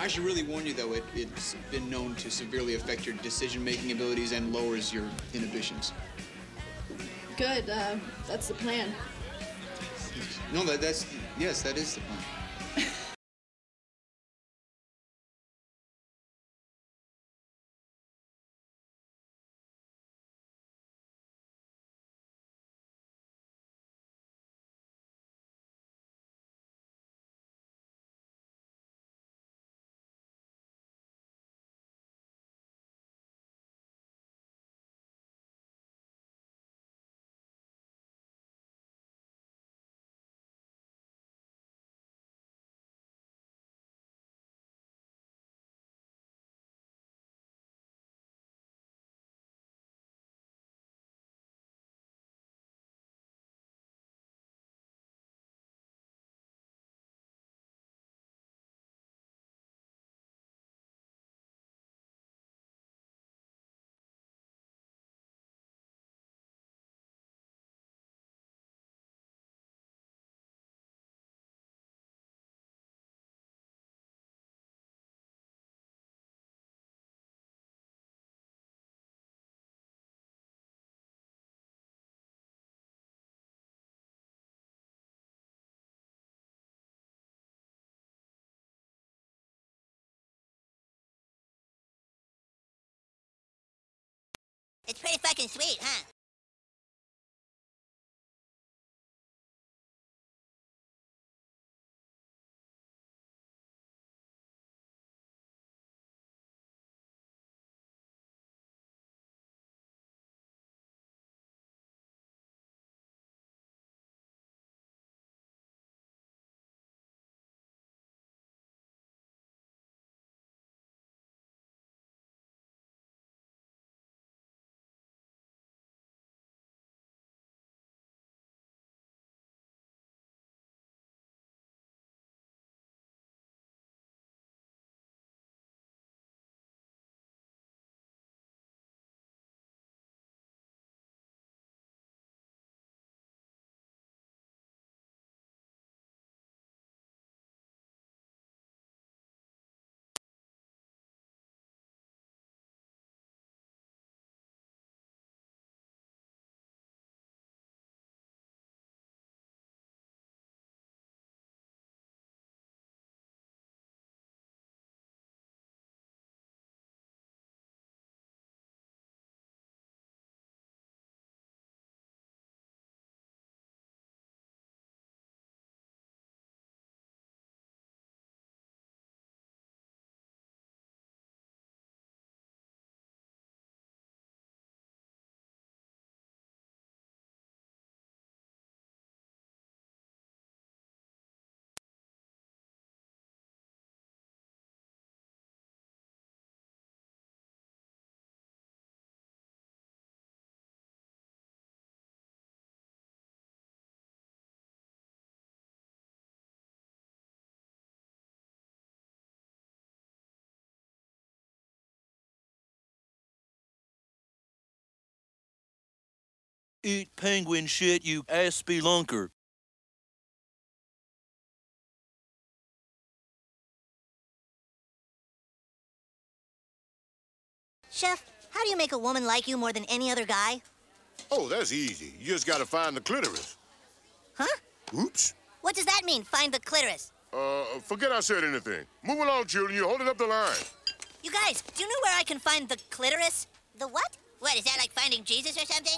I should really warn you, though, it's been known to severely affect your decision-making abilities and lowers your inhibitions. Good, that's the plan. No, yes, that is the plan. It's pretty fucking sweet, huh? Eat penguin shit, you ass spelunker. Chef, how do you make a woman like you more than any other guy? Oh, that's easy. You just gotta find the clitoris. Huh? Oops. What does that mean, find the clitoris? Forget I said anything. Move along, children. You're holding up the line. You guys, do you know where I can find the clitoris? The what? What, is that like finding Jesus or something?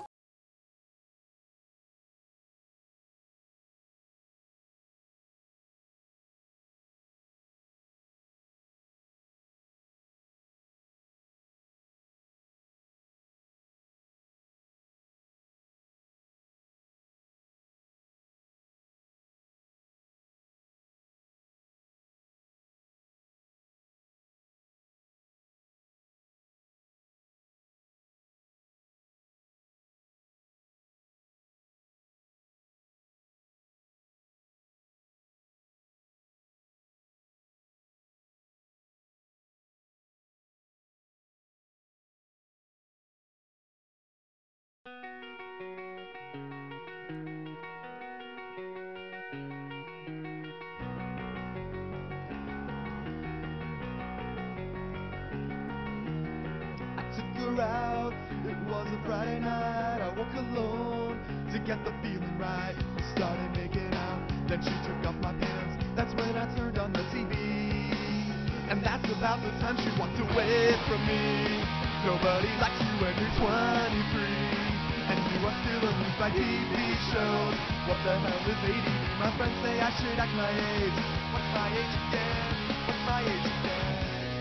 her out. It was a Friday night, I woke alone to get the feeling right. We started making out, then she took off my pants. That's when I turned on the TV. And that's about the time she walked away from me. Nobody likes you when you're 23, and you are still amused by TV shows. What the hell is ADD? My friends say I should act my age. What's my age again? What's my age again?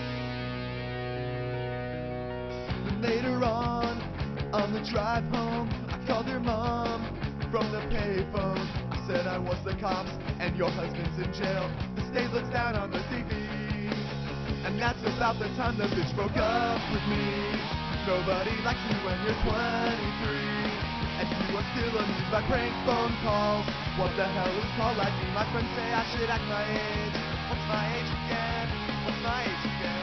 Then later on the drive home, I called her mom from the payphone. I said I was the cops and your husband's in jail. The state looks down on the TV. And that's about the time the bitch broke up with me. Nobody likes you when you're 23, and you are still amused by prank phone calls. What the hell is call ID? My friends say I should act my age. What's my age again? What's my age again?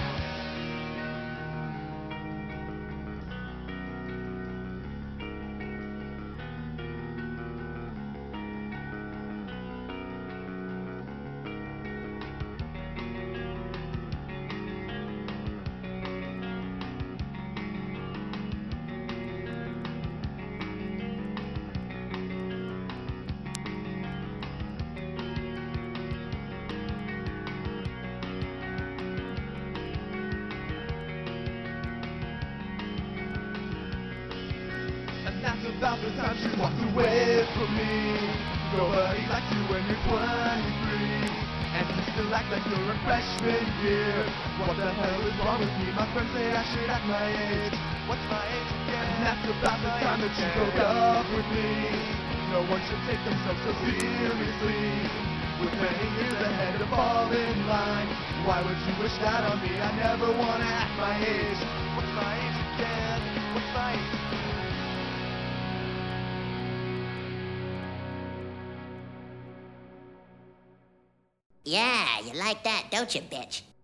That's about the time she walked away from me. Nobody likes you when you're 23, and you still act like you're in freshman year. What the hell is wrong with me? My friends say I should act my age. What's my age again? And that's about the time that she broke up with me. No one should take themselves so seriously. With many years ahead to fall in line. Why would you wish that on me? I never wanna act my age. What's my age again? What's my age again? Yeah, you like that, don't you, bitch?